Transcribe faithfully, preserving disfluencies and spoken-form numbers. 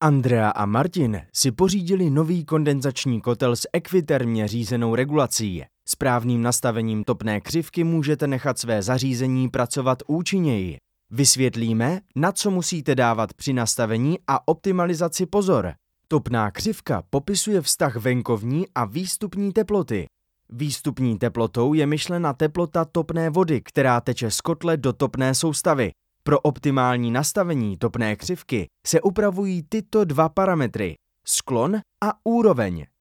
Andrea a Martin si pořídili nový kondenzační kotel s ekvitermě řízenou regulací. Správným nastavením topné křivky můžete nechat své zařízení pracovat účinněji. Vysvětlíme, na co musíte dávat při nastavení a optimalizaci pozor. Topná křivka popisuje vztah venkovní a výstupní teploty. Výstupní teplotou je myšlena teplota topné vody, která teče z kotle do topné soustavy. Pro optimální nastavení topné křivky se upravují tyto dva parametry: sklon a úroveň.